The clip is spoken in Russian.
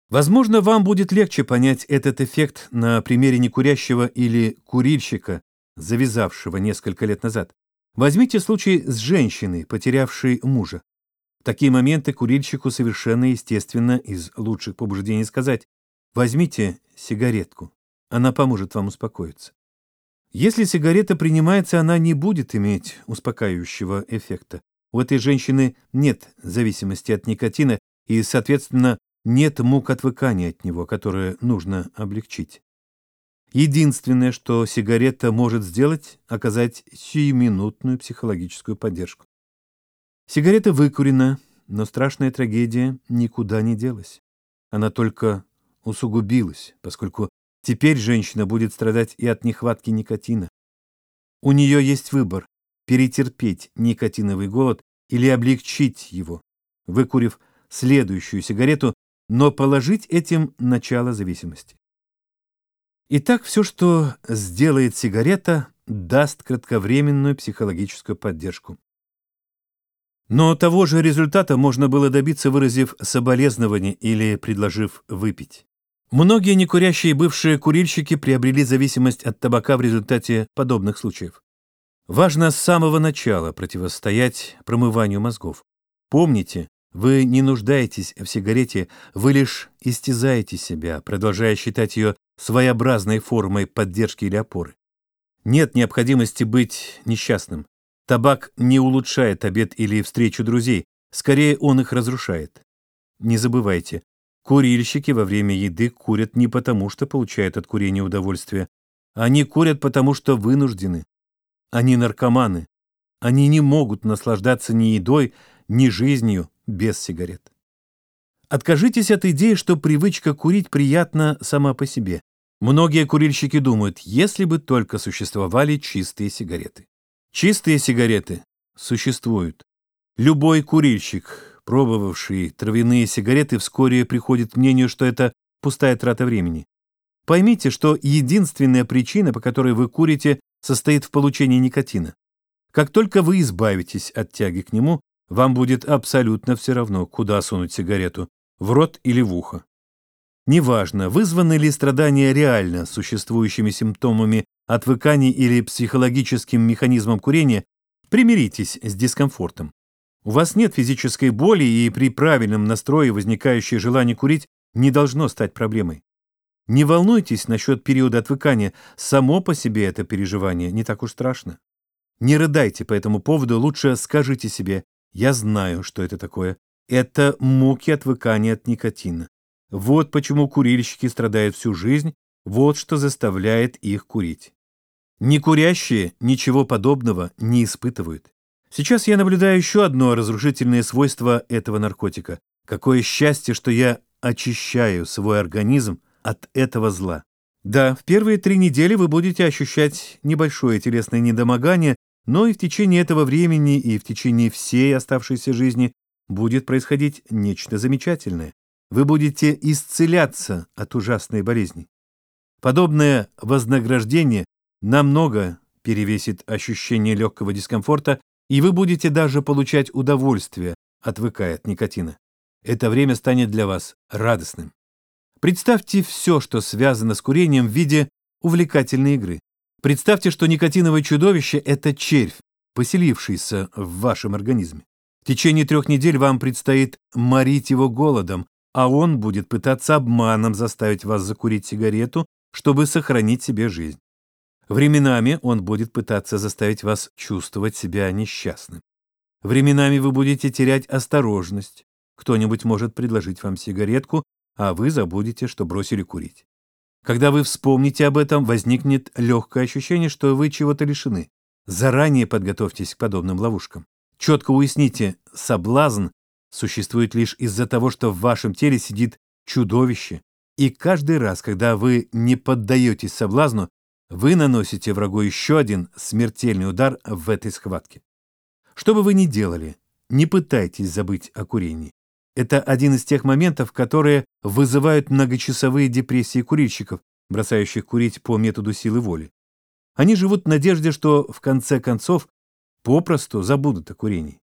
Возможно, вам будет легче понять этот эффект на примере некурящего или курильщика, завязавшего несколько лет назад. Возьмите случай с женщиной, потерявшей мужа. В такие моменты курильщику совершенно естественно из лучших побуждений сказать: «Возьмите сигаретку, она поможет вам успокоиться». Если сигарета принимается, она не будет иметь успокаивающего эффекта. У этой женщины нет зависимости от никотина и, соответственно, нет мук отвыкания от него, которые нужно облегчить. Единственное, что сигарета может сделать, оказать сиюминутную психологическую поддержку. Сигарета выкурена, но страшная трагедия никуда не делась. Она только усугубилась, поскольку теперь женщина будет страдать и от нехватки никотина. У нее есть выбор: перетерпеть никотиновый голод или облегчить его, выкурив следующую сигарету, но положить этим начало зависимости. Итак, все, что сделает сигарета, даст кратковременную психологическую поддержку. Но того же результата можно было добиться, выразив соболезнование или предложив выпить. Многие некурящие бывшие курильщики приобрели зависимость от табака в результате подобных случаев. Важно с самого начала противостоять промыванию мозгов. Помните, вы не нуждаетесь в сигарете, вы лишь истязаете себя, продолжая считать ее своеобразной формой поддержки или опоры. Нет необходимости быть несчастным. Табак не улучшает обед или встречу друзей, скорее он их разрушает. Не забывайте, курильщики во время еды курят не потому, что получают от курения удовольствие. Они курят потому, что вынуждены. Они наркоманы. Они не могут наслаждаться ни едой, ни жизнью без сигарет. Откажитесь от идеи, что привычка курить приятна сама по себе. Многие курильщики думают, если бы только существовали чистые сигареты. Чистые сигареты существуют. Любой курильщик, пробовавший травяные сигареты, вскоре приходит к мнению, что это пустая трата времени. Поймите, что единственная причина, по которой вы курите, состоит в получении никотина. Как только вы избавитесь от тяги к нему, вам будет абсолютно все равно, куда сунуть сигарету – в рот или в ухо. Неважно, вызваны ли страдания реально существующими симптомами отвыкания или психологическим механизмом курения, примиритесь с дискомфортом. У вас нет физической боли, и при правильном настрое возникающее желание курить не должно стать проблемой. Не волнуйтесь насчет периода отвыкания, само по себе это переживание не так уж страшно. Не рыдайте по этому поводу, лучше скажите себе: «Я знаю, что это такое. Это муки отвыкания от никотина. Вот почему курильщики страдают всю жизнь, вот что заставляет их курить». Некурящие ничего подобного не испытывают. Сейчас я наблюдаю еще одно разрушительное свойство этого наркотика. Какое счастье, что я очищаю свой организм от этого зла. Да, в первые 3 недели вы будете ощущать небольшое телесное недомогание, но и в течение этого времени, и в течение всей оставшейся жизни будет происходить нечто замечательное. Вы будете исцеляться от ужасной болезни. Подобное вознаграждение намного перевесит ощущение легкого дискомфорта, и вы будете даже получать удовольствие, отвыкая от никотина. Это время станет для вас радостным. Представьте все, что связано с курением в виде увлекательной игры. Представьте, что никотиновое чудовище – это червь, поселившийся в вашем организме. В течение 3 недель вам предстоит морить его голодом, а он будет пытаться обманом заставить вас закурить сигарету, чтобы сохранить себе жизнь. Временами он будет пытаться заставить вас чувствовать себя несчастным. Временами вы будете терять осторожность. Кто-нибудь может предложить вам сигаретку, а вы забудете, что бросили курить. Когда вы вспомните об этом, возникнет легкое ощущение, что вы чего-то лишены. Заранее подготовьтесь к подобным ловушкам. Четко уясните, соблазн существует лишь из-за того, что в вашем теле сидит чудовище, и каждый раз, когда вы не поддаетесь соблазну, вы наносите врагу еще один смертельный удар в этой схватке. Что бы вы ни делали, не пытайтесь забыть о курении. Это один из тех моментов, которые вызывают многочасовые депрессии курильщиков, бросающих курить по методу силы воли. Они живут в надежде, что в конце концов попросту забудут о курении.